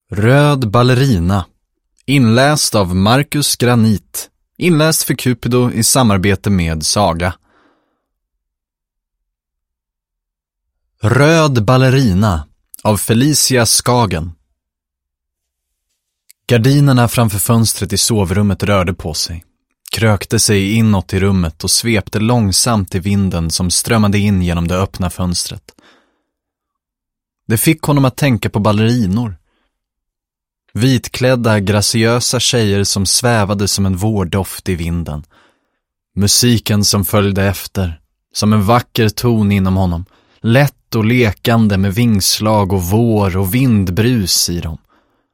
Röd ballerina. Inläst av Marcus Granit. Inläst för Cupido i samarbete med Saga. Röd ballerina av Felicia Skagen. Gardinerna framför fönstret i sovrummet rörde på sig. Krökte sig inåt i rummet och svepte långsamt i vinden som strömmade in genom det öppna fönstret. Det fick honom att tänka på ballerinor. Vitklädda, graciösa tjejer som svävade som en vårdoft i vinden. Musiken som följde efter, som en vacker ton inom honom. Lätt och lekande med vingslag och vår och vindbrus i dem.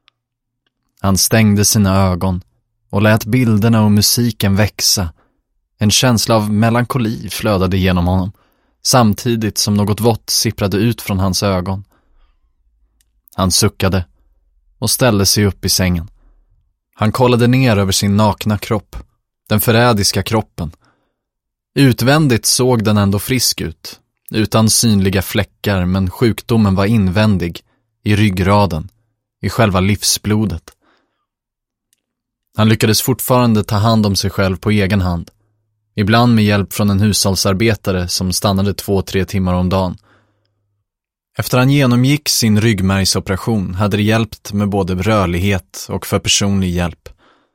Han stängde sina ögon och lät bilderna och musiken växa. En känsla av melankoli flödade genom honom, samtidigt som något vått sipprade ut från hans ögon. Han suckade och ställde sig upp i sängen. Han kollade ner över sin nakna kropp, den förrädiska kroppen. Utvändigt såg den ändå frisk ut, utan synliga fläckar, men sjukdomen var invändig, i ryggraden, i själva livsblodet. Han lyckades fortfarande ta hand om sig själv på egen hand, ibland med hjälp från en hushållsarbetare som stannade 2-3 timmar om dagen. Efter han genomgick sin ryggmärgsoperation hade det hjälpt med både rörlighet och för personlig hjälp.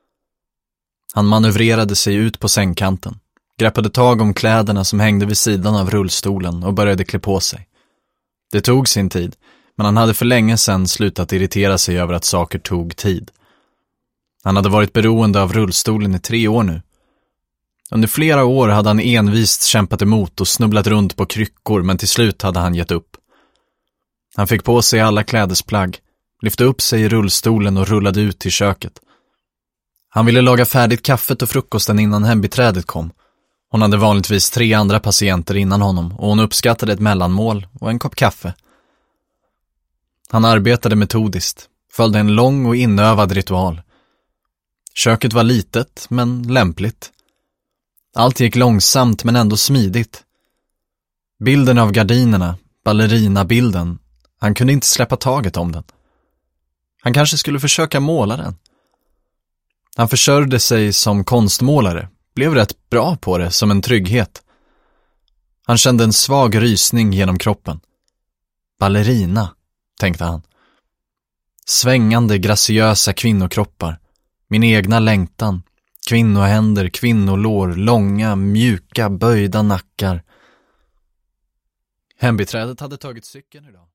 Han manövrerade sig ut på sängkanten, greppade tag om kläderna som hängde vid sidan av rullstolen och började klä på sig. Det tog sin tid, men han hade för länge sedan slutat irritera sig över att saker tog tid. Han hade varit beroende av rullstolen i 3 år nu. Under flera år hade han envist kämpat emot och snubblat runt på kryckor, men till slut hade han gett upp. Han fick på sig alla klädesplagg, lyfte upp sig i rullstolen och rullade ut till köket. Han ville laga färdigt kaffet och frukosten innan hembiträdet kom. Hon hade vanligtvis 3 andra patienter innan honom och hon uppskattade ett mellanmål och en kopp kaffe. Han arbetade metodiskt, följde en lång och inövad ritual. Köket var litet men lämpligt. Allt gick långsamt men ändå smidigt. Bilden av gardinerna, ballerinabilden, han kunde inte släppa taget om den. Han kanske skulle försöka måla den. Han försörjde sig som konstmålare, blev rätt bra på det som en trygghet. Han kände en svag rysning genom kroppen. Ballerina, tänkte han. Svängande, graciösa kvinnokroppar. Min egna längtan. Kvinnohänder, kvinnolår, långa, mjuka, böjda nackar. Hembiträdet hade tagit cykeln idag.